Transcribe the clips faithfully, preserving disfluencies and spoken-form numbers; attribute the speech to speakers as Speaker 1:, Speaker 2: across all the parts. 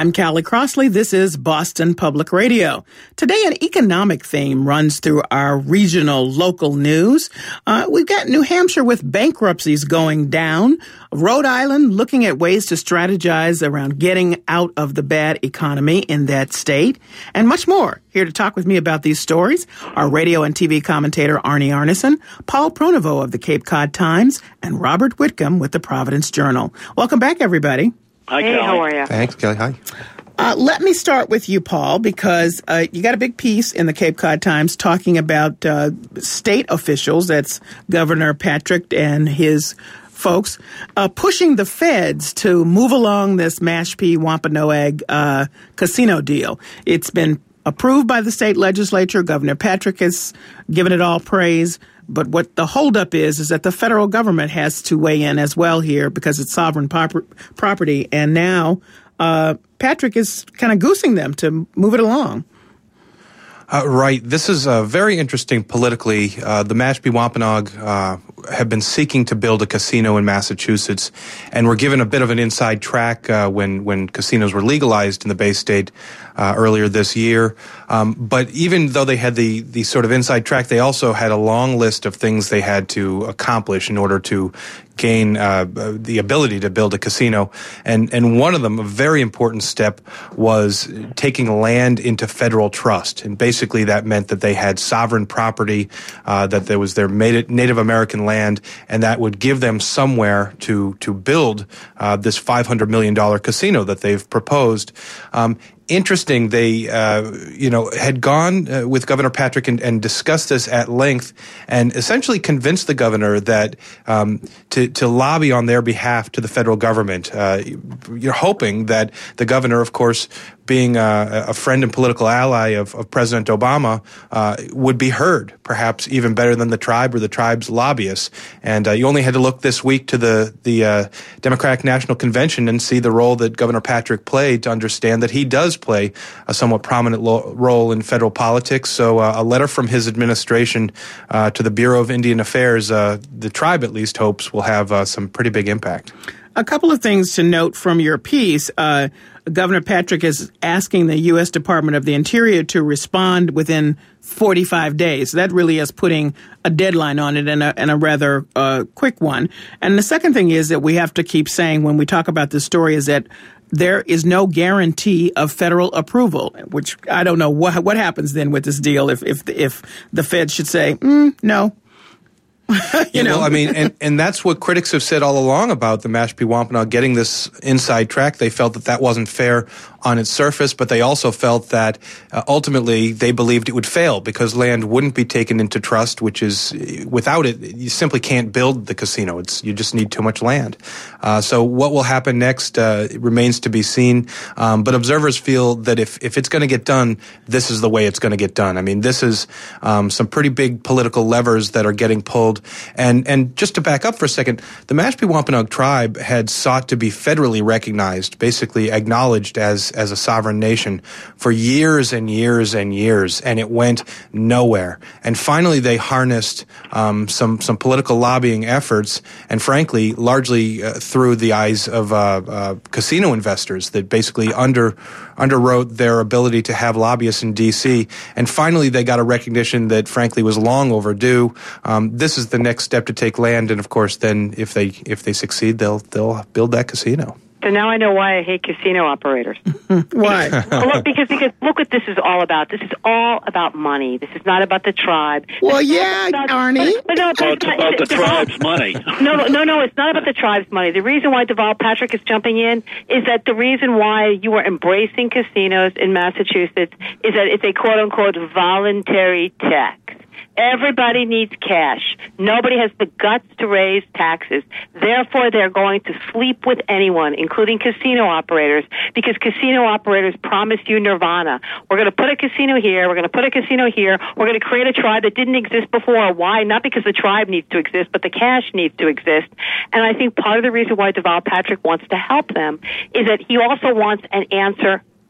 Speaker 1: I'm Callie Crossley. This is Boston Public Radio. Today, an economic theme runs through our regional local news. Uh, we've got New Hampshire with bankruptcies going down, Rhode Island looking at ways to strategize around getting out of the bad economy in that state, and much more. Here to talk with me about these stories are radio and T V commentator Arnie Arneson, Paul Pronovost of the Cape Cod Times, and Robert Whitcomb with the Providence Journal. Welcome back, everybody.
Speaker 2: Hi,
Speaker 3: hey,
Speaker 2: Kelly.
Speaker 3: how are you?
Speaker 4: Thanks, Kelly. Hi.
Speaker 1: Uh, let me start with you, Paul, because uh, you got a big piece in the Cape Cod Times talking about uh, state officials, that's Governor Patrick and his folks, uh, pushing the feds to move along this Mashpee Wampanoag uh, casino deal. It's been approved by the state legislature. Governor Patrick has given it all praise. But what the holdup is, is that the federal government has to weigh in as well here because it's sovereign pop- property. And now uh, Patrick is kind of goosing them to move it along.
Speaker 4: Uh, right. This is uh, very interesting politically. Uh, the Mashpee Wampanoag uh, have been seeking to build a casino in Massachusetts, and were given a bit of an inside track uh, when when casinos were legalized in the Bay State uh, earlier this year. Um, but even though they had the the sort of inside track, they also had a long list of things they had to accomplish in order to gain uh, the ability to build a casino. And and one of them, a very important step, was taking land into federal trust. And basically that meant that they had sovereign property, uh, that there was their Native American land, and that would give them somewhere to, to build uh, this five hundred million dollars casino that they've proposed. Um, Interesting, they, uh, you know, had gone uh, with Governor Patrick and, and discussed this at length, and essentially convinced the governor that um, to, to lobby on their behalf to the federal government. Uh, you're hoping that the governor, of course, being a, a friend and political ally of, of President Obama, uh, would be heard, perhaps even better than the tribe or the tribe's lobbyists. And uh, you only had to look this week to the the uh, Democratic National Convention and see the role that Governor Patrick played to understand that he does play a somewhat prominent lo- role in federal politics. So uh, a letter from his administration uh, to the Bureau of Indian Affairs, uh, the tribe at least hopes will have uh, some pretty big impact.
Speaker 1: A couple of things to note from your piece. Uh, Governor Patrick is asking the U S Department of the Interior to respond within forty-five days. That really is putting a deadline on it, and a, and a rather uh, quick one. And the second thing is that we have to keep saying when we talk about this story is that there is no guarantee of federal approval, which I don't know what what happens then with this deal if if if the Fed should say mm, no. you know,
Speaker 4: well, I mean, and, and that's what critics have said all along about the Mashpee Wampanoag getting this inside track. They felt that that wasn't fair on its surface, but they also felt that uh, ultimately they believed it would fail because land wouldn't be taken into trust, which is, without it, you simply can't build the casino. It's you just need too much land. Uh, so what will happen next uh, remains to be seen. Um, but observers feel that if, if it's going to get done, this is the way it's going to get done. I mean, this is um, some pretty big political levers that are getting pulled. And and just to back up for a second, the Mashpee Wampanoag tribe had sought to be federally recognized, basically acknowledged as as a sovereign nation for years and years and years, and it went nowhere. And finally, they harnessed um, some some political lobbying efforts, and frankly, largely uh, through the eyes of uh, uh, casino investors that basically under underwrote their ability to have lobbyists in D C. And finally, they got a recognition that, frankly, was long overdue. Um, this is the next step to take land, and of course, then if they if they succeed, they'll they'll build that casino.
Speaker 3: So now I know why I hate casino operators.
Speaker 1: Why?
Speaker 3: Well, look, because because look what this is all about. This is all about money. This is not about the tribe.
Speaker 1: Well,
Speaker 3: this
Speaker 1: yeah,
Speaker 3: about,
Speaker 1: Arnie.
Speaker 3: But, but no,
Speaker 2: Well, it's about the tribe's money.
Speaker 3: No, no, no, no. It's not about the tribe's money. The reason why Deval Patrick is jumping in is that the reason why you are embracing casinos in Massachusetts is that it's a quote unquote voluntary tax. Everybody needs cash. Nobody has the guts to raise taxes. Therefore, they're going to sleep with anyone, including casino operators, because casino operators promise you nirvana. We're going to put a casino here. We're going to put a casino here. We're going to create a tribe that didn't exist before. Why? Not because the tribe needs to exist, but the cash needs to exist. And I think part of the reason why Deval Patrick wants to help them is that he also wants an answer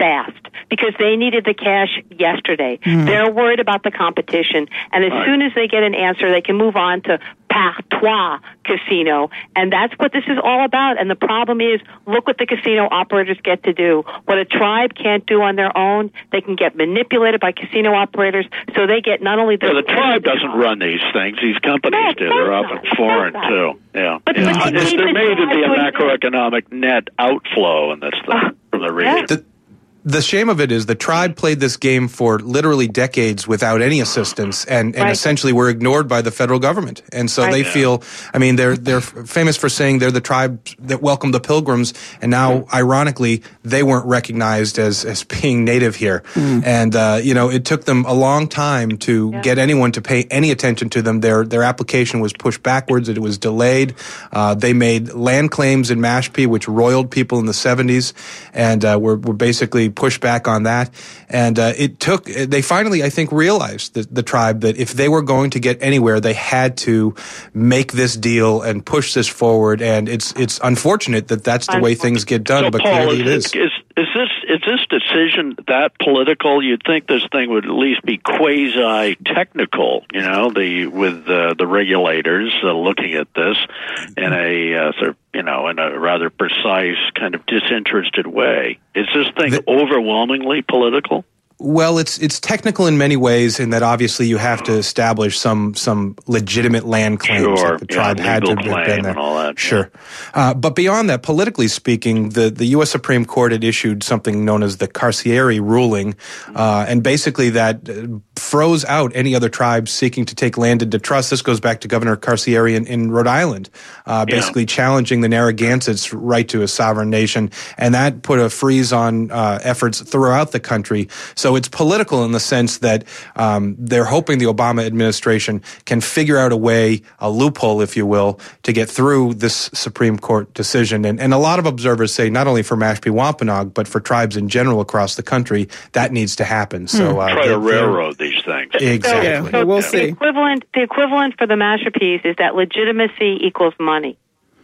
Speaker 3: fast because they needed the cash yesterday. Mm. They're worried about the competition, and as right. soon as they get an answer, they can move on to Parc-Trois Casino, and that's what this is all about. And the problem is, look what the casino operators get to do. What a tribe can't do on their own, they can get manipulated by casino operators, so they get not only the...
Speaker 2: Yeah, the tribe doesn't run these things. These companies
Speaker 3: no,
Speaker 2: do. They're often foreign, too. Yeah. But, yeah. But they there may to be a macroeconomic net outflow in this thing uh, from the region.
Speaker 4: The, The shame of it is the tribe played this game for literally decades without any assistance, and, and right. essentially were ignored by the federal government. And so right. they yeah. feel, I mean, they're they're famous for saying they're the tribe that welcomed the Pilgrims, and now, ironically, they weren't recognized as, as being native here. Mm. And, uh, you know, it took them a long time to yeah. get anyone to pay any attention to them. Their their application was pushed backwards. It was delayed. Uh, they made land claims in Mashpee, which roiled people in the seventies, and uh, were, were basically push back on that. And uh, it took, they finally, I think, realized, the, the tribe, that if they were going to get anywhere, they had to make this deal and push this forward. And it's it's unfortunate that that's the way things get done,
Speaker 2: so
Speaker 4: but
Speaker 2: Paul,
Speaker 4: clearly
Speaker 2: is,
Speaker 4: it is.
Speaker 2: is. Is this is this decision that political? You'd think this thing would at least be quasi-technical, you know, the with uh, the regulators uh, looking at this in a uh, sort of, you know, in a rather precise, kind of disinterested way. Is this thing the, overwhelmingly political?
Speaker 4: Well, it's it's technical in many ways, in that obviously you have to establish some some legitimate land claims
Speaker 2: sure.
Speaker 4: that the tribe
Speaker 2: yeah,
Speaker 4: had to have been there.
Speaker 2: And all that,
Speaker 4: sure, yeah. uh, but beyond that, politically speaking, the the U S Supreme Court had issued something known as the Carcieri ruling, uh, and basically that froze out any other tribes seeking to take land into trust. This goes back to Governor Carcieri in, in Rhode Island, uh, basically yeah. challenging the Narragansett's right to a sovereign nation, and that put a freeze on uh, efforts throughout the country. So it's political in the sense that um, they're hoping the Obama administration can figure out a way, a loophole, if you will, to get through this Supreme Court decision. And, and a lot of observers say not only for Mashpee Wampanoag, but for tribes in general across the country, that needs to happen. So uh,
Speaker 2: try to railroad these things.
Speaker 4: Exactly.
Speaker 1: Yeah, so we'll
Speaker 3: the
Speaker 1: see.
Speaker 3: Equivalent, the equivalent for the Mashpees is that legitimacy equals money.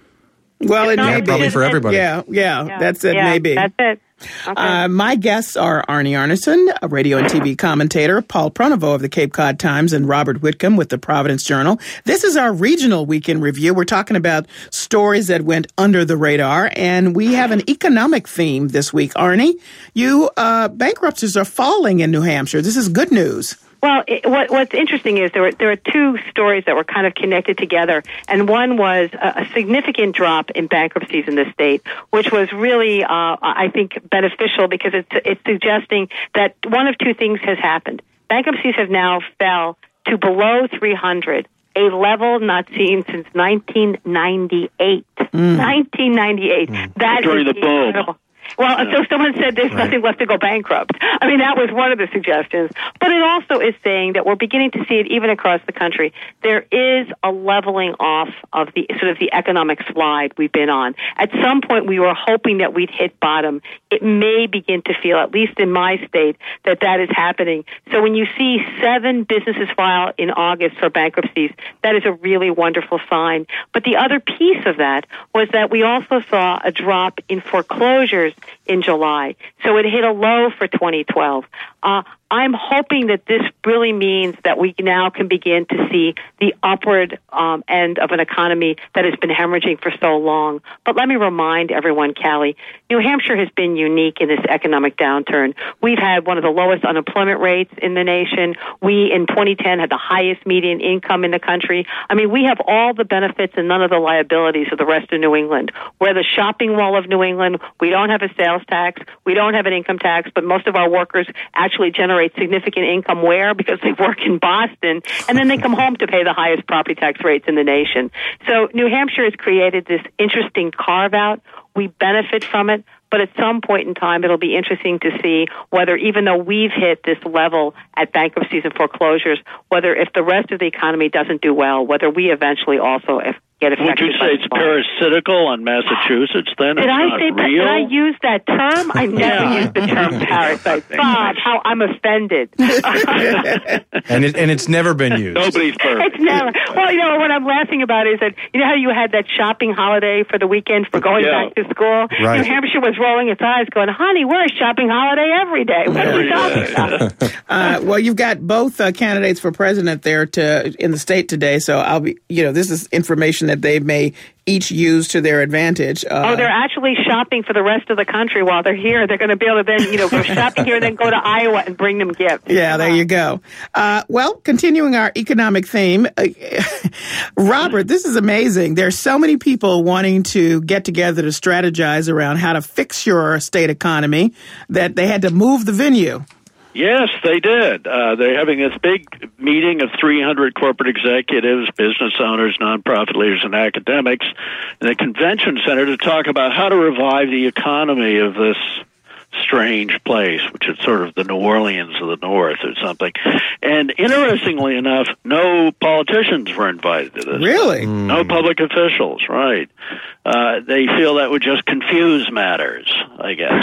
Speaker 1: Well,
Speaker 3: it's
Speaker 1: it may be.
Speaker 4: Probably for everybody.
Speaker 1: Yeah, yeah,
Speaker 3: yeah.
Speaker 1: that's it,
Speaker 3: yeah,
Speaker 1: maybe.
Speaker 3: That's it. Okay.
Speaker 1: Uh, my guests are Arnie Arnesen, a radio and T V commentator, Paul Pronovost of the Cape Cod Times, and Robert Whitcomb with the Providence Journal. This is our regional weekend review. We're talking about stories that went under the radar, and we have an economic theme this week. Arnie, you uh, bankruptcies are falling in New Hampshire. This is good news.
Speaker 3: Well, it, what, what's interesting is there were there were two stories that were kind of connected together, and one was a, a significant drop in bankruptcies in the state, which was really, uh, I think, beneficial because it's it's suggesting that one of two things has happened. Bankruptcies have now fell to below three hundred, a level not seen since nineteen ninety-eight. Mm. nineteen ninety-eight. Mm. That
Speaker 2: During
Speaker 3: is
Speaker 2: the boom.
Speaker 3: incredible. Well, yeah. so someone said there's right. nothing left to go bankrupt. I mean, that was one of the suggestions. But it also is saying that we're beginning to see it even across the country. There is a leveling off of the sort of the economic slide we've been on. At some point, we were hoping that we'd hit bottom. It may begin to feel, at least in my state, that that is happening. So when you see seven businesses file in August for bankruptcies, that is a really wonderful sign. But the other piece of that was that we also saw a drop in foreclosures in July. So it hit a low for twenty twelve. Uh, I'm hoping that this really means that we now can begin to see the upward um, end of an economy that has been hemorrhaging for so long. But let me remind everyone, Callie, New Hampshire has been unique in this economic downturn. We've had one of the lowest unemployment rates in the nation. We, in twenty ten, had the highest median income in the country. I mean, we have all the benefits and none of the liabilities of the rest of New England. We're the shopping mall of New England. We don't have a sales tax. We don't have an income tax, but most of our workers actually generate significant income where? Because they work in Boston, and then they come home to pay the highest property tax rates in the nation. So New Hampshire has created this interesting carve-out. We benefit from it, but at some point in time, it'll be interesting to see whether, even though we've hit this level at bankruptcies and foreclosures, whether if the rest of the economy doesn't do well, whether we eventually also if get affected.
Speaker 2: Would you say it's parasitical on Massachusetts then?
Speaker 3: Did
Speaker 2: it's
Speaker 3: I
Speaker 2: not
Speaker 3: say,
Speaker 2: real?
Speaker 3: Did I use that term? I never
Speaker 2: Yeah.
Speaker 3: used the term parasite. Bob, how I'm offended.
Speaker 4: and it, and it's never been used.
Speaker 2: Nobody's perfect.
Speaker 3: It's never. Well, you know, what I'm laughing about is that, you know how you had that shopping holiday for the weekend for going
Speaker 2: Yeah.
Speaker 3: back to school?
Speaker 4: Right.
Speaker 3: New Hampshire was rolling its eyes going, honey, we're a shopping holiday every day. What are you talking about?
Speaker 1: Uh, well, you've got both uh, candidates for president there to in the state today, so I'll be, you know, this is information that they may each use to their advantage. Uh,
Speaker 3: Oh, they're actually shopping for the rest of the country while they're here. They're going to be able to then, you know, go shopping here and then go to Iowa and bring them gifts.
Speaker 1: Yeah, there you go. Uh, well, continuing our economic theme, uh, Robert, this is amazing. There's so many people wanting to get together to strategize around how to fix your state economy that they had to move the venue.
Speaker 2: Yes, they did. Uh, they're having this big meeting of three hundred corporate executives, business owners, nonprofit leaders, and academics in the convention center to talk about how to revive the economy of this strange place, which is sort of the New Orleans of the North or something. And interestingly enough, no politicians were invited to this.
Speaker 1: Really?
Speaker 2: No public officials, right. Uh, they feel that would just confuse matters, I guess.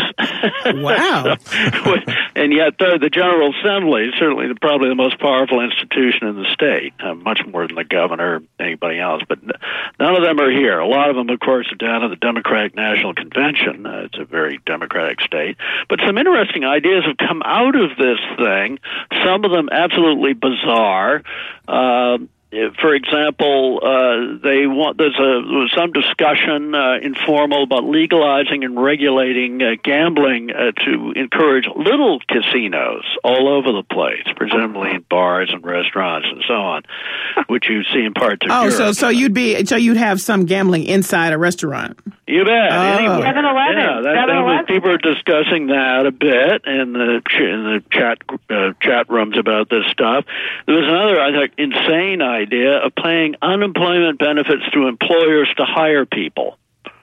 Speaker 1: Wow.
Speaker 2: So, and yet the, the General Assembly is certainly the, probably the most powerful institution in the state, uh, much more than the governor or anybody else. But n- none of them are here. A lot of them, of course, are down at the Democratic National Convention. Uh, it's a very democratic state. But some interesting ideas have come out of this thing, some of them absolutely bizarre. Uh, For example, uh, they want there's a there was some discussion, uh, informal, about legalizing and regulating uh, gambling uh, to encourage little casinos all over the place, presumably in bars and restaurants and so on, which you see in parts of
Speaker 1: Oh,
Speaker 2: Europe.
Speaker 1: so so you'd be so you'd have some gambling inside a restaurant.
Speaker 2: You bet.
Speaker 1: Oh.
Speaker 2: Anywhere.
Speaker 3: seven eleven.
Speaker 2: Yeah, that, that was, people are discussing that a bit in the ch- in the chat uh, chat rooms about this stuff. There was another, I think, insane idea of paying unemployment benefits to employers to hire people.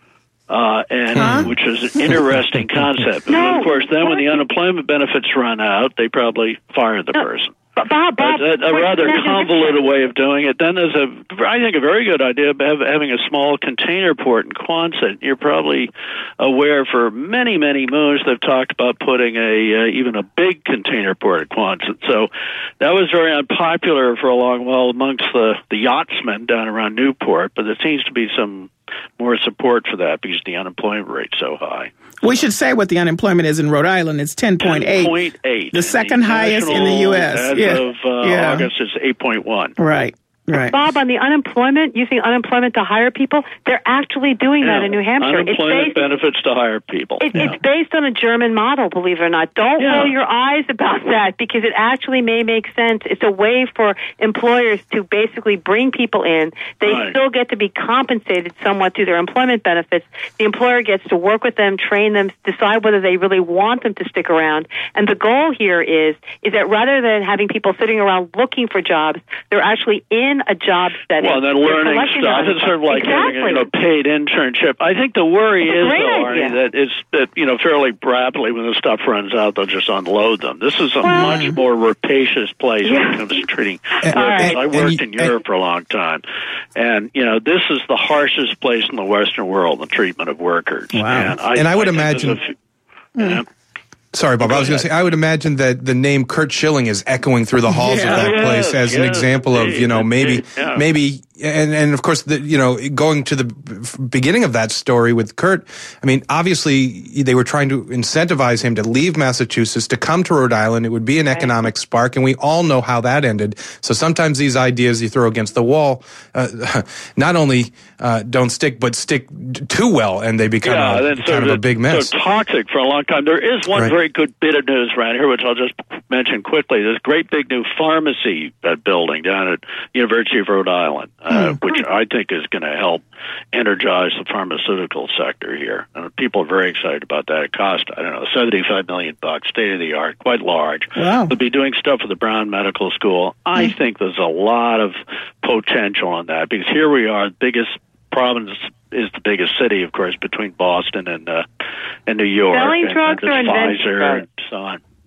Speaker 2: Uh, and
Speaker 1: Huh?
Speaker 2: which is an interesting concept. Because
Speaker 3: No.
Speaker 2: of course, then when the unemployment benefits run out, they probably fire the
Speaker 3: No.
Speaker 2: person.
Speaker 3: Bob, Bob,
Speaker 2: That's a, a
Speaker 3: wait,
Speaker 2: rather
Speaker 3: imagine this.
Speaker 2: convoluted way of doing it. Then there's a, I think, a very good idea of have, having a small container port in Quonset. You're probably aware for many, many moons they've talked about putting a uh, even a big container port at Quonset. So that was very unpopular for a long while amongst the, the yachtsmen down around Newport, but there seems to be some more support for that because the unemployment rate's so high.
Speaker 1: We should say what the unemployment is in Rhode Island. It's ten point eight.
Speaker 2: ten point eight.
Speaker 1: The second highest in the U S.
Speaker 2: As
Speaker 1: Yeah.
Speaker 2: of uh,
Speaker 1: Yeah.
Speaker 2: August, it's eight point one.
Speaker 1: Right. Right.
Speaker 3: Bob, on the unemployment, using unemployment to hire people, they're actually doing that
Speaker 2: Yeah.
Speaker 3: in New Hampshire.
Speaker 2: Unemployment
Speaker 3: it's based,
Speaker 2: benefits to hire people.
Speaker 3: It,
Speaker 2: Yeah.
Speaker 3: It's based on a German model, believe it or not. Don't
Speaker 2: Yeah.
Speaker 3: roll your eyes about that because it actually may make sense. It's a way for employers to basically bring people in. They
Speaker 2: Right.
Speaker 3: still get to be compensated somewhat through their employment benefits. The employer gets to work with them, train them, decide whether they really want them to stick around. And the goal here is is that rather than having people sitting around looking for jobs, they're actually in a job setting.
Speaker 2: Well, then
Speaker 3: They're
Speaker 2: learning
Speaker 3: collecting
Speaker 2: stuff.
Speaker 3: their
Speaker 2: It's sort of like
Speaker 3: exactly.
Speaker 2: having a you know, paid internship. I think the worry
Speaker 3: It's a
Speaker 2: is,
Speaker 3: great
Speaker 2: though,
Speaker 3: idea.
Speaker 2: Arnie, that it's that you know fairly rapidly when the stuff runs out, they'll just unload them. This is a
Speaker 3: Well,
Speaker 2: much more rapacious place when
Speaker 3: yeah.
Speaker 2: it comes to treating
Speaker 4: And-
Speaker 2: workers.
Speaker 3: and-
Speaker 2: I
Speaker 4: and
Speaker 2: worked
Speaker 4: you-
Speaker 2: in Europe
Speaker 4: and-
Speaker 2: for a long time, and you know this is the harshest place in the Western world, the treatment of workers.
Speaker 1: Wow.
Speaker 2: And I,
Speaker 4: And I would
Speaker 2: think there's
Speaker 4: imagine-
Speaker 2: a few- yeah.
Speaker 4: Sorry, Bob.
Speaker 2: Go
Speaker 4: I was going to
Speaker 2: ahead.
Speaker 4: say, I would imagine that the name Kurt Schilling is echoing through the halls
Speaker 1: Yeah.
Speaker 4: of that
Speaker 2: Yes,
Speaker 4: place as an
Speaker 2: yes,
Speaker 4: example of, you know,
Speaker 2: indeed,
Speaker 4: maybe,
Speaker 2: indeed, yeah.
Speaker 4: maybe, and, and of course, the, you know, going to the b- beginning of that story with Kurt, I mean, obviously they were trying to incentivize him to leave Massachusetts, to come to Rhode Island. It would be an economic spark, and we all know how that ended. So sometimes these ideas you throw against the wall, uh, not only uh, don't stick, but stick d- too well, and they become
Speaker 2: yeah,
Speaker 4: a,
Speaker 2: then
Speaker 4: kind
Speaker 2: sort
Speaker 4: of a big mess.
Speaker 2: So toxic for a long time. There is one
Speaker 4: Right.
Speaker 2: very good bit of news around here, which I'll just mention quickly. This great big new pharmacy uh, building down at University of Rhode Island, uh,
Speaker 1: Hmm.
Speaker 2: which I think is going to help energize the pharmaceutical sector here. And people are very excited about that. It cost, I don't know, seventy-five million bucks, state of the art, quite large.
Speaker 1: Wow.
Speaker 2: They'll be doing stuff with the Brown Medical School. I
Speaker 1: Hmm.
Speaker 2: think there's a lot of potential on that because here we are, the biggest province is the biggest city, of course, between Boston and uh, and New York.
Speaker 3: Selling
Speaker 2: and,
Speaker 3: drugs
Speaker 2: and
Speaker 3: or
Speaker 2: there's
Speaker 3: inventing
Speaker 2: Pfizer
Speaker 3: drugs?
Speaker 2: and so on.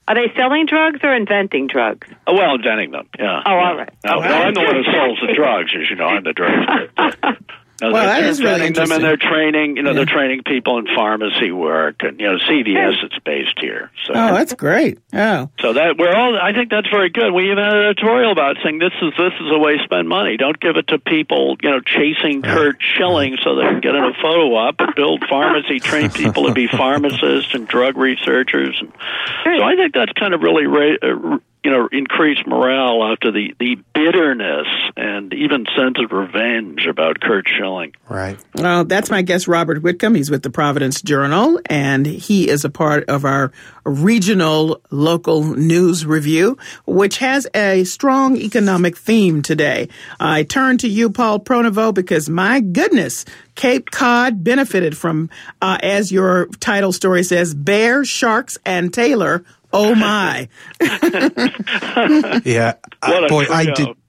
Speaker 3: Are they selling drugs or inventing drugs?
Speaker 2: Oh, well, inventing them, yeah.
Speaker 3: Oh,
Speaker 2: yeah.
Speaker 3: all right.
Speaker 2: No,
Speaker 3: Oh,
Speaker 2: no, I'm the one who sells the drugs, as you know. I'm the drug. No,
Speaker 1: well,
Speaker 2: they're,
Speaker 1: that is
Speaker 2: they're
Speaker 1: really
Speaker 2: them,
Speaker 1: interesting.
Speaker 2: and they're training. You know,
Speaker 1: Yeah.
Speaker 2: they're training people in pharmacy work, and you know, C V S is based here. So.
Speaker 1: Oh, that's great. Oh,
Speaker 2: So that we're all. I think that's very good. We even had an editorial about saying this is this is a way to spend money. Don't give it to people, you know, chasing Kurt Schilling so they can get in a photo op and build pharmacy, train people to be pharmacists and drug researchers. And so I think that's kind of really ra- uh, you know increased morale after the the bitterness and even sense of revenge about Kurt Schilling.
Speaker 4: Right.
Speaker 1: well, that's my guest, Robert Whitcomb. He's with the Providence Journal, and he is a part of our regional local news review, which has a strong economic theme today. I turn to you, Paul Pronovost, because my goodness, Cape Cod benefited from, uh, as your title story says, bear, sharks, and Taylor. Oh my!
Speaker 4: Yeah.
Speaker 2: What a
Speaker 4: Boy, I
Speaker 2: trio.
Speaker 4: did.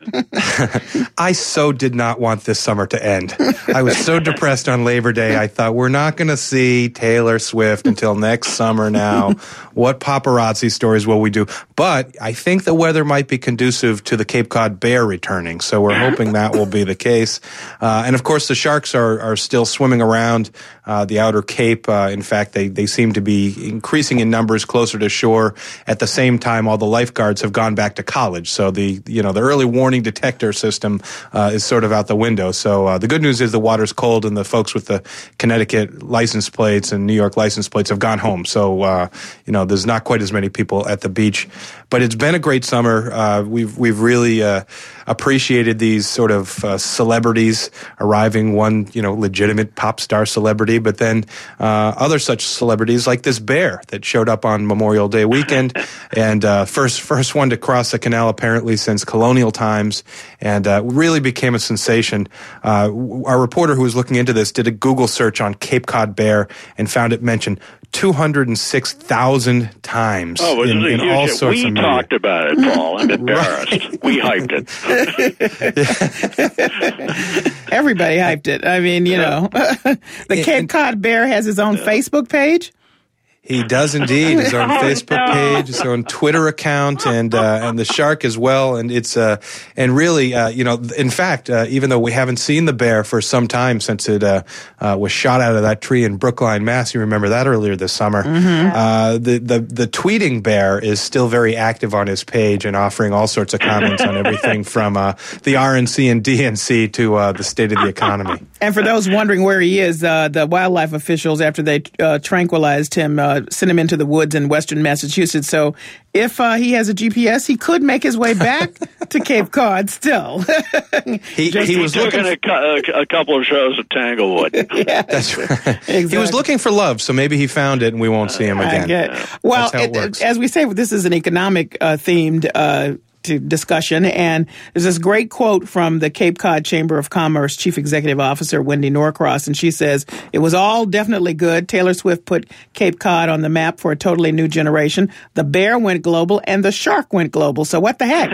Speaker 4: I so did not want this summer to end. I was so depressed on Labor Day. I thought, we're not going to see Taylor Swift until next summer now. What paparazzi stories will we do? But I think the weather might be conducive to the Cape Cod bear returning, so we're hoping that will be the case. Uh, and of course, the sharks are, are still swimming around uh, the outer Cape. Uh, in fact, they, they seem to be increasing in numbers closer to shore. At the same time, all the lifeguards have gone back to college, so the you know the early warning detector system uh, is sort of out the window. So uh, the good news is the water's cold, and the folks with the Connecticut license plates and New York license plates have gone home. So uh, you know there's not quite as many people at the beach, but it's been a great summer. Uh, we've we've really uh, appreciated these sort of uh, celebrities arriving. One you know legitimate pop star celebrity, but then uh, other such celebrities like this bear that showed up on Memorial Day weekend, and uh, first first one to cross the canal apparently since colonial times, and uh, really became a sensation. Uh, our reporter who was looking into this did a Google search on Cape Cod bear and found it mentioned two hundred six thousand times
Speaker 2: Oh,
Speaker 4: in, in all
Speaker 2: huge,
Speaker 4: sorts
Speaker 2: we
Speaker 4: of media.
Speaker 2: talked about it, Paul. I'm embarrassed. We hyped it.
Speaker 1: Everybody hyped it. I mean, you know, the Cape Cod bear has his own Facebook page.
Speaker 4: He does indeed. His own
Speaker 3: Oh,
Speaker 4: Facebook
Speaker 3: no.
Speaker 4: page, his own Twitter account, and uh, and the shark as well. And it's uh, and really, uh, you know, in fact, uh, even though we haven't seen the bear for some time since it uh, uh, was shot out of that tree in Brookline, Mass. You remember that earlier this summer.
Speaker 1: Mm-hmm.
Speaker 4: Uh, the the the tweeting bear is still very active on his page and offering all sorts of comments on everything from uh, the R N C and D N C to uh, the state of the economy.
Speaker 1: And for those wondering where he is, uh, the wildlife officials, after they uh, tranquilized him, uh, sent him into the woods in western Massachusetts. So if uh, he has a G P S, he could make his way back to Cape Cod still.
Speaker 4: He, he was
Speaker 2: Took
Speaker 4: looking
Speaker 2: in a, cou- a couple of shows at Tanglewood.
Speaker 1: yeah,
Speaker 4: That's right.
Speaker 1: exactly.
Speaker 4: He was looking for love, so maybe he found it, and we won't see him
Speaker 1: I
Speaker 4: again.
Speaker 1: get. Well,
Speaker 4: That's how it
Speaker 1: it-
Speaker 4: works.
Speaker 1: as we say, this is an economic uh, themed uh, to discussion, and there's this great quote from the Cape Cod Chamber of Commerce Chief Executive Officer Wendy Norcross, and she says, "It was all definitely good. Taylor Swift put Cape Cod on the map for a totally new generation. The bear went global, and the shark went global. So what the heck?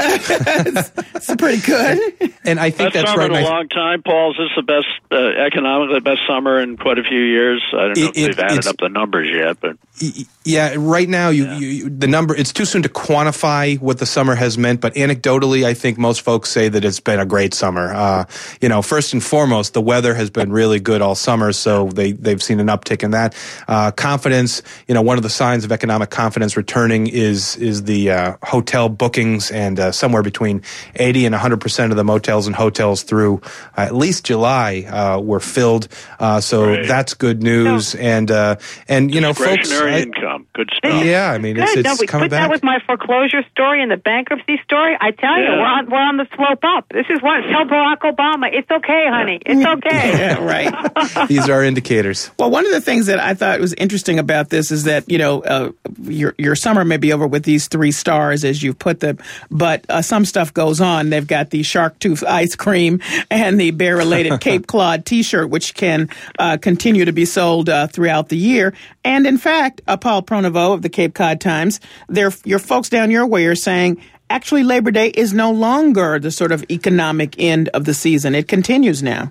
Speaker 1: it's, it's pretty good."
Speaker 4: And I think
Speaker 2: That
Speaker 4: that's
Speaker 2: summer
Speaker 4: right.
Speaker 2: in
Speaker 4: and
Speaker 2: a
Speaker 4: I-
Speaker 2: long time, Paul. Is this the best, uh, economically best summer in quite a few years? I don't know
Speaker 4: It-
Speaker 2: if they've
Speaker 4: it-
Speaker 2: added
Speaker 4: it's-
Speaker 2: up the numbers yet, but
Speaker 4: Yeah, right now, you, you, you the number, it's too soon to quantify what the summer has meant, but anecdotally, I think most folks say that it's been a great summer. Uh, you know, first and foremost, the weather has been really good all summer, so they, they've seen an uptick in that. Uh, confidence, you know, one of the signs of economic confidence returning is, is the uh, hotel bookings, and uh, somewhere between eighty and one hundred percent of the motels and hotels through uh, at least July uh, were filled. Uh, so
Speaker 2: Right.
Speaker 4: that's good news. And, uh, and, you know, folks.
Speaker 2: discretionary
Speaker 4: I-
Speaker 2: income, good stuff.
Speaker 4: Yeah, I mean, it's,
Speaker 3: Good.
Speaker 4: it's
Speaker 3: no, we
Speaker 4: coming
Speaker 3: put
Speaker 4: back.
Speaker 3: that with my foreclosure story and the bankruptcy story. I tell you,
Speaker 2: Yeah.
Speaker 3: we're on we're on the slope up. This is what tell Barack Obama. It's okay, honey. It's okay.
Speaker 1: Yeah, right.
Speaker 4: These are indicators.
Speaker 1: Well, one of the things that I thought was interesting about this is that, you know, uh, your your summer may be over with these three stars, as you put them, but uh, some stuff goes on. They've got the shark tooth ice cream and the bear-related Cape Cod T-shirt, which can uh, continue to be sold uh, throughout the year. And in fact, uh, Paul Pronovost of the Cape Cod Times, there your folks down your way are saying, actually, Labor Day is no longer the sort of economic end of the season. It continues now.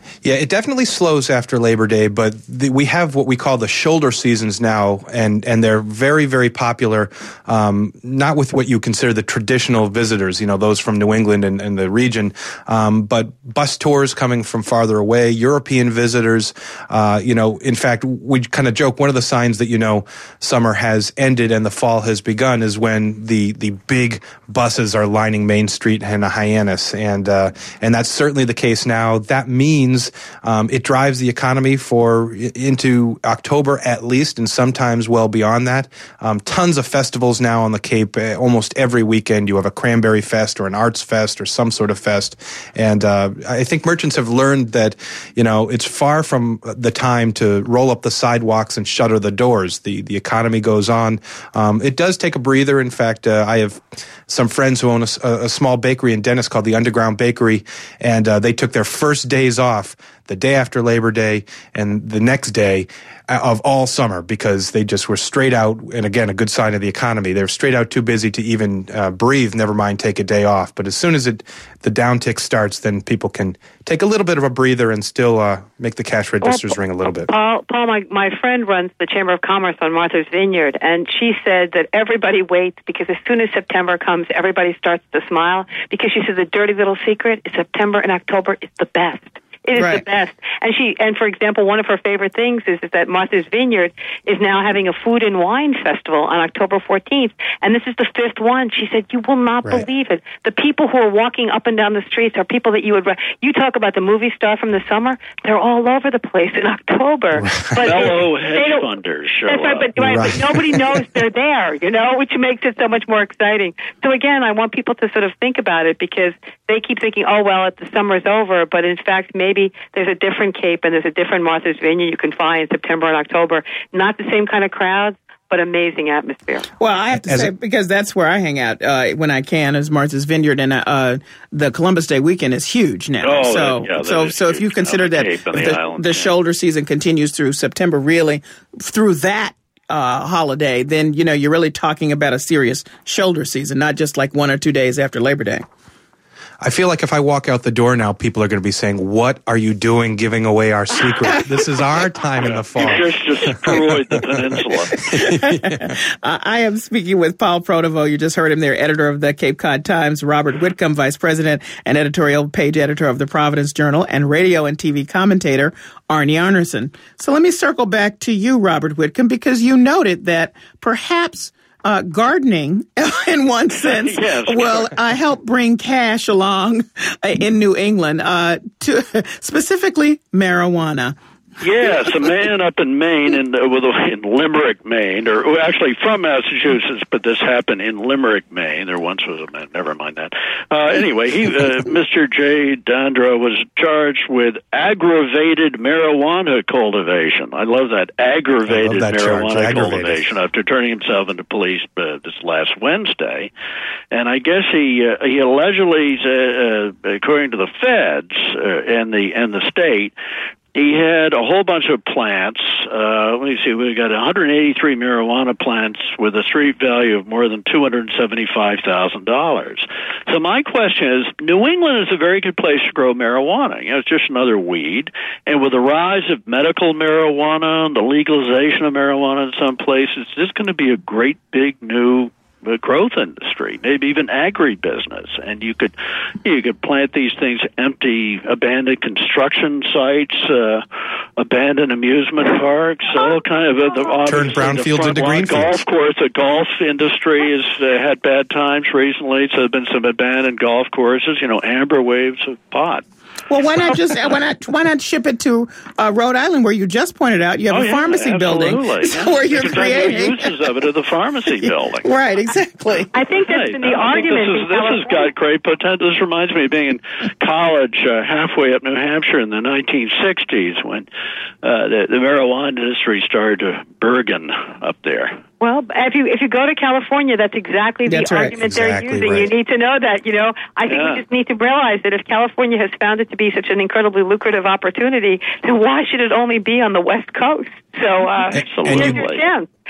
Speaker 4: Yeah, it definitely slows after Labor Day, but the, we have what we call the shoulder seasons now, and, and they're very, very popular, um, not with what you consider the traditional visitors, you know, those from New England and, and the region, um, but bus tours coming from farther away, European visitors, uh, you know, in fact, we kind of joke, one of the signs that, you know, summer has ended and the fall has begun is when the, the big buses are lining Main Street and Hyannis, and, uh, and that's certainly the case now. That means Um, it drives the economy for into October at least, and sometimes well beyond that. Um, tons of festivals now on the Cape. Uh, almost every weekend you have a Cranberry Fest or an Arts Fest or some sort of fest. And uh, I think merchants have learned that, you know, it's far from the time to roll up the sidewalks and shutter the doors. The the economy goes on. Um, it does take a breather. In fact, uh, I have some friends who own a, a small bakery in Dennis called the Underground Bakery, and uh, they took their first days off the day after Labor Day and the next day of all summer because they just were straight out, and again, a good sign of the economy. They were straight out too busy to even uh, breathe, never mind take a day off. But as soon as it the downtick starts, then people can take a little bit of a breather and still uh, make the cash registers well, ring a little bit.
Speaker 3: Paul, Paul my, my friend runs the Chamber of Commerce on Martha's Vineyard, and she said that everybody waits because as soon as September comes, everybody starts to smile because she said the dirty little secret is September and October is the best. It is right. the best. And she, and for example, one of her favorite things is, is that Martha's Vineyard is now having a food and wine festival on October fourteenth. And this is the fifth one. She said, you will not right. believe it. The people who are walking up and down the streets are people that you would, you talk about the movie star from the summer, they're all over the place in October.
Speaker 2: Right. But fellow hedge funders show
Speaker 3: That's right, but, right, right. but nobody knows they're there, you know, which makes it so much more exciting. So again, I want people to sort of think about it because they keep thinking, oh, well, the summer's over, but in fact, maybe Maybe there's a different Cape and there's a different Martha's Vineyard you can find in September and October. Not the same kind of crowds, but amazing atmosphere.
Speaker 1: Well, I have to As say, a, because that's where I hang out uh, when I can, is Martha's Vineyard, and uh, the Columbus Day weekend is huge now.
Speaker 2: Oh,
Speaker 1: so,
Speaker 2: that, yeah,
Speaker 1: so, so if you consider that
Speaker 2: the,
Speaker 1: the,
Speaker 2: island,
Speaker 1: the
Speaker 2: yeah.
Speaker 1: shoulder season continues through September, really through that uh, holiday, then you know you're really talking about a serious shoulder season, not just like one or two days after Labor Day.
Speaker 4: I feel like if I walk out the door now, people are going to be saying, what are you doing giving away our secret? This is our time in the fall.
Speaker 2: You just destroyed the peninsula.
Speaker 1: uh, I am speaking with Paul Pronovost. You just heard him there, editor of the Cape Cod Times, Robert Whitcomb, vice president and editorial page editor of the Providence Journal, and radio and T V commentator Arnie Arnerson. So let me circle back to you, Robert Whitcomb, because you noted that perhaps Uh, gardening, in one sense,
Speaker 2: yes.
Speaker 1: will uh, help bring cash along uh, in New England, uh, to specifically marijuana.
Speaker 2: Yes, a man up in Maine, in, uh, with a, in Limerick, Maine, or well, actually from Massachusetts, but this happened in Limerick, Maine. There once was a man. Never mind that. Uh, anyway, he, uh, Mister J. Dandra was charged with aggravated marijuana cultivation. I love that aggravated
Speaker 4: love that
Speaker 2: marijuana
Speaker 4: charge.
Speaker 2: cultivation after turning himself into police uh, this last Wednesday, and I guess he uh, he allegedly, uh, uh, according to the feds uh, and the and the state. He had a whole bunch of plants. Uh, let me see. We've got one hundred eighty-three marijuana plants with a street value of more than two hundred seventy-five thousand dollars. So my question is, New England is a very good place to grow marijuana. You know, it's just another weed. And with the rise of medical marijuana and the legalization of marijuana in some places, this is going to be a great big new a growth industry, maybe even agribusiness, and you could you could plant these things, empty, abandoned construction sites, uh, abandoned amusement parks, all kind of uh, the,
Speaker 4: turn brownfields into greenfields.
Speaker 2: Golf course, the golf industry has uh, had bad times recently, so there have been some abandoned golf courses. You know, amber waves of pot.
Speaker 1: Well, why not just why not why not ship it to uh, Rhode Island, where you just pointed out you have
Speaker 2: oh,
Speaker 1: a
Speaker 2: yeah,
Speaker 1: pharmacy
Speaker 2: absolutely.
Speaker 1: building,
Speaker 2: yeah.
Speaker 1: where you're
Speaker 2: you
Speaker 1: creating
Speaker 2: uses of it at the pharmacy building.
Speaker 1: Right, exactly.
Speaker 3: I think that's
Speaker 2: right.
Speaker 3: been the
Speaker 2: I
Speaker 3: argument.
Speaker 2: This, is, this has got great potential. This reminds me of being in college uh, halfway up New Hampshire in the nineteen sixties when uh, the, the marijuana industry started to burgeon up there.
Speaker 3: Well, if you if you go to California, that's exactly the
Speaker 1: that's right.
Speaker 3: argument
Speaker 4: exactly
Speaker 3: they're using.
Speaker 4: Right.
Speaker 3: You need to know that. You know, I think
Speaker 2: yeah.
Speaker 3: we just need to realize that if California has found it to be such an incredibly lucrative opportunity, then why should it only be on the West Coast? So, uh,
Speaker 2: absolutely.
Speaker 3: here's your chance.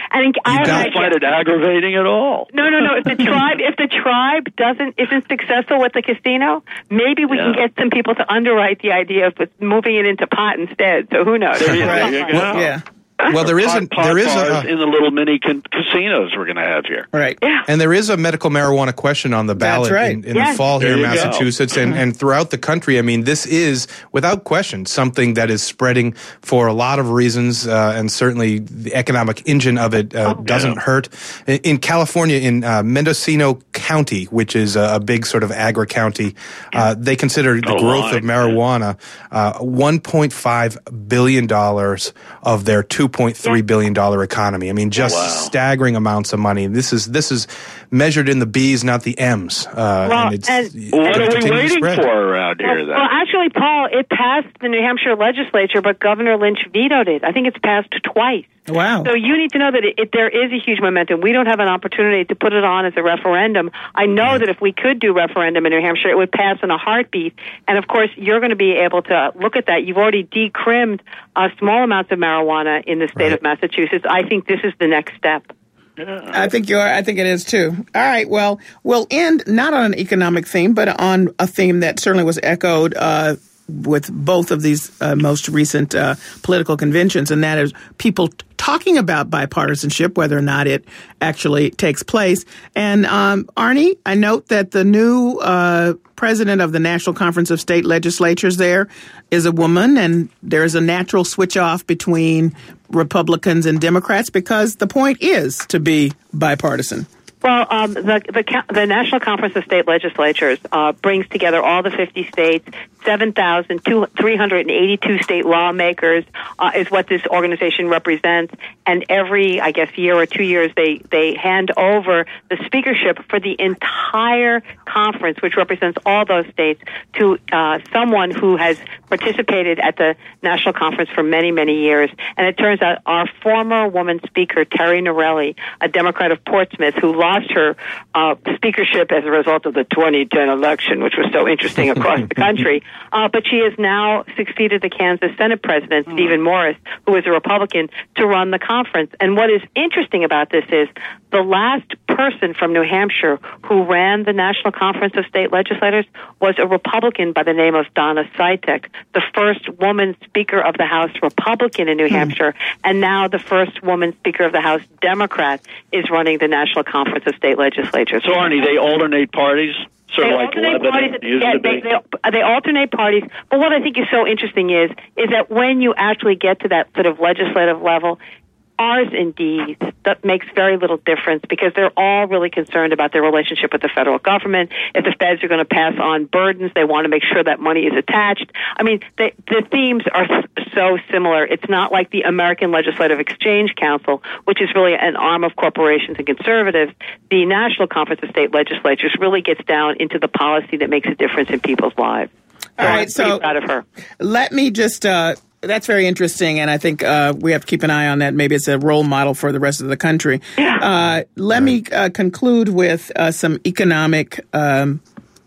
Speaker 3: And I
Speaker 2: don't find it aggravating at all.
Speaker 3: No, no, no. If the tribe, if the tribe doesn't isn't successful with the casino, maybe we yeah. can get some people to underwrite the idea of moving it into pot instead. So who knows?
Speaker 2: There you,
Speaker 1: right.
Speaker 2: there you go.
Speaker 1: Well, yeah.
Speaker 4: Well, there isn't.
Speaker 2: Pot, pot
Speaker 4: there is a,
Speaker 2: in the little mini can, casinos we're going to have here,
Speaker 1: right?
Speaker 3: Yeah.
Speaker 4: And there is a medical marijuana question on the ballot
Speaker 1: right.
Speaker 4: in, in
Speaker 3: yes.
Speaker 4: the fall here
Speaker 2: there
Speaker 4: in Massachusetts and, and throughout the country. I mean, this is without question something that is spreading for a lot of reasons, uh, and certainly the economic engine of it uh,
Speaker 3: oh,
Speaker 4: doesn't
Speaker 2: yeah.
Speaker 4: hurt. In, in California, in uh, Mendocino County, which is a, a big sort of agri county, uh, they consider the
Speaker 2: oh,
Speaker 4: growth
Speaker 2: my.
Speaker 4: of marijuana uh, one point five billion dollars of their two point three billion dollar economy. I mean, just
Speaker 2: wow.
Speaker 4: staggering amounts of money. This is this is measured in the B's, not the M's. Uh,
Speaker 3: well,
Speaker 4: and it's,
Speaker 3: and
Speaker 4: it's
Speaker 2: what are we
Speaker 4: continue to
Speaker 2: waiting
Speaker 4: spread.
Speaker 2: for around here?
Speaker 3: Well,
Speaker 2: Then?
Speaker 3: well, actually, Paul, it passed the New Hampshire legislature, but Governor Lynch vetoed it. I think it's passed twice.
Speaker 1: Wow.
Speaker 3: So you need to know that it, it, there is a huge momentum. We don't have an opportunity to put it on as a referendum. I know
Speaker 4: Right.
Speaker 3: that if we could do referendum in New Hampshire, it would pass in a heartbeat. And, of course, you're going to be able to look at that. You've already decrimmed uh, small amounts of marijuana in the state
Speaker 4: Right.
Speaker 3: of Massachusetts. I think this is the next step.
Speaker 2: Yeah.
Speaker 1: I think you are. I think it is too. All right. Well, we'll end not on an economic theme, but on a theme that certainly was echoed uh, with both of these uh, most recent uh, political conventions, and that is people t- talking about bipartisanship, whether or not it actually takes place. And um, Arnie, I note that the new uh, president of the National Conference of State Legislatures there is a woman, and there's a natural switch off between Republicans and Democrats because the point is to be bipartisan.
Speaker 3: Well, um, the, the the National Conference of State Legislatures uh, brings together all the fifty states, seven thousand three hundred eighty-two state lawmakers uh, is what this organization represents. And every, I guess, year or two years, they, they hand over the speakership for the entire conference, which represents all those states, to uh, someone who has participated at the National Conference for many, many years. And it turns out our former woman speaker, Terry Norelli, a Democrat of Portsmouth, who lost her uh, speakership as a result of the twenty ten election, which was so interesting across the country. Uh, but she has now succeeded the Kansas Senate President, Stephen Morris, who is a Republican, to run the conference. And what is interesting about this is the last person from New Hampshire who ran the National Conference of State Legislators was a Republican by the name of Donna Sitek, the first woman Speaker of the House Republican in New Hampshire, and now the first woman Speaker of the House Democrat is running the National Conference of State Legislatures.
Speaker 2: So, Arnie, they alternate parties? Sort
Speaker 3: They
Speaker 2: of like
Speaker 3: alternate
Speaker 2: Lebanon
Speaker 3: parties.
Speaker 2: used
Speaker 3: Yeah,
Speaker 2: to
Speaker 3: they,
Speaker 2: be?
Speaker 3: they, they alternate parties. But what I think is so interesting is is that when you actually get to that sort of legislative level, R's and D's, that makes very little difference because they're all really concerned about their relationship with the federal government. If the feds are going to pass on burdens, they want to make sure that money is attached. I mean, they, the themes are so similar. It's not like the American Legislative Exchange Council, which is really an arm of corporations and conservatives. The National Conference of State Legislatures really gets down into the policy that makes a difference in people's lives. So
Speaker 1: All right,
Speaker 3: I'm
Speaker 1: so
Speaker 3: pretty proud of her.
Speaker 1: Let me just, uh, that's very interesting, and I think uh, we have to keep an eye on that. Maybe it's a role model for the rest of the country.
Speaker 3: Yeah.
Speaker 1: Uh, let me uh, conclude with uh, some economic, um,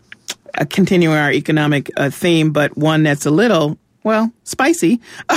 Speaker 1: uh, continuing our economic uh, theme, but one that's a little, well, spicy.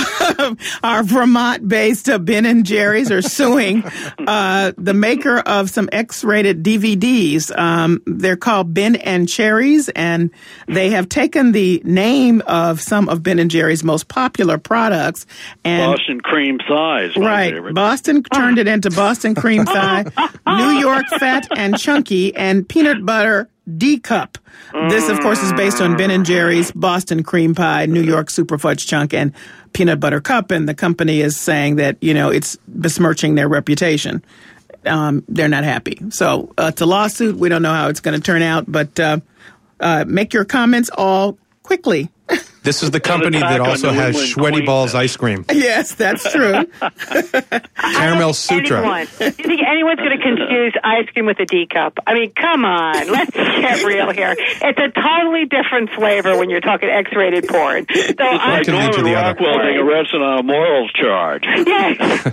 Speaker 1: Our Vermont-based uh, Ben and Jerry's are suing uh, the maker of some X-rated D V Ds. Um, they're called Ben and Cherries, and they have taken the name of some of Ben and Jerry's most popular products. And
Speaker 2: Boston cream thighs. my
Speaker 1: right,
Speaker 2: favorite.
Speaker 1: Boston turned it into Boston cream thigh, New York fat and chunky, and peanut butter D-cup. This, of course, is based on Ben and Jerry's Boston cream pie, New York super fudge chunk, and peanut butter cup. And the company is saying that, you know, it's besmirching their reputation. Um, they're not happy. So uh, it's a lawsuit. We don't know how it's going to turn out, but uh, uh, make your comments all quickly.
Speaker 4: This is the company that also has Sweaty Balls ice cream.
Speaker 1: Yes, that's true.
Speaker 4: Caramel Sutra.
Speaker 3: Anyone. Do you think anyone's going to confuse ice cream with a D cup? I mean, come on. Let's get real here. It's a totally different flavor when you're talking X-rated porn. So
Speaker 2: It's
Speaker 3: I
Speaker 2: like Norman Rockwell being arrested on a morals charge.
Speaker 3: Yes.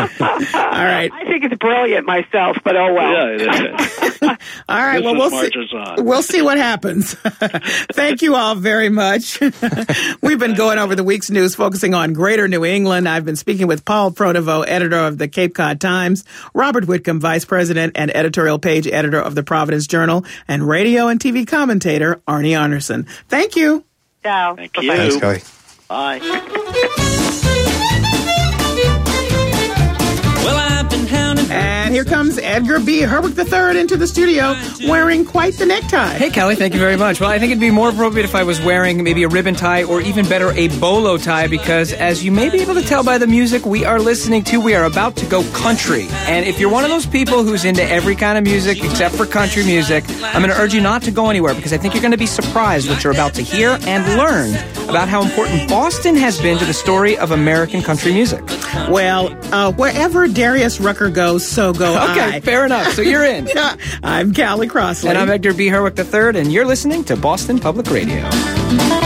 Speaker 1: All right.
Speaker 3: I think it's brilliant myself, but oh well.
Speaker 2: Yeah, it is.
Speaker 1: All right.
Speaker 2: This
Speaker 1: Well,
Speaker 2: is
Speaker 1: we'll
Speaker 2: marches
Speaker 1: see.
Speaker 2: on.
Speaker 1: We'll see what happens. Thank you all very much. We've been going over the week's news, focusing on Greater New England. I've been speaking with Paul Pronovost, editor of the Cape Cod Times, Robert Whitcomb, vice president and editorial page editor of the Providence Journal, and radio and T V commentator Arnie Arnerson. Thank you.
Speaker 3: Ciao.
Speaker 2: Thank
Speaker 3: Bye-bye.
Speaker 2: you.
Speaker 4: Thanks, Kelly.
Speaker 2: Bye.
Speaker 5: Well, I've been hounding.
Speaker 1: And here comes Edgar B. Herwick the third into the studio wearing quite the necktie.
Speaker 6: Hey, Kelly, thank you very much. Well, I think it'd be more appropriate if I was wearing maybe a ribbon tie or even better, a bolo tie, because as you may be able to tell by the music we are listening to, we are about to go country. And if you're one of those people who's into every kind of music except for country music, I'm going to urge you not to go anywhere, because I think you're going to be surprised what you're about to hear and learn about how important Boston has been to the story of American country music.
Speaker 1: Well, uh, wherever Darius Rucker goes, so go I.
Speaker 6: Okay, fair enough. So you're in.
Speaker 1: I'm Callie Crossley.
Speaker 6: And I'm Edgar B. Herwick the third, and you're listening to Boston Public Radio.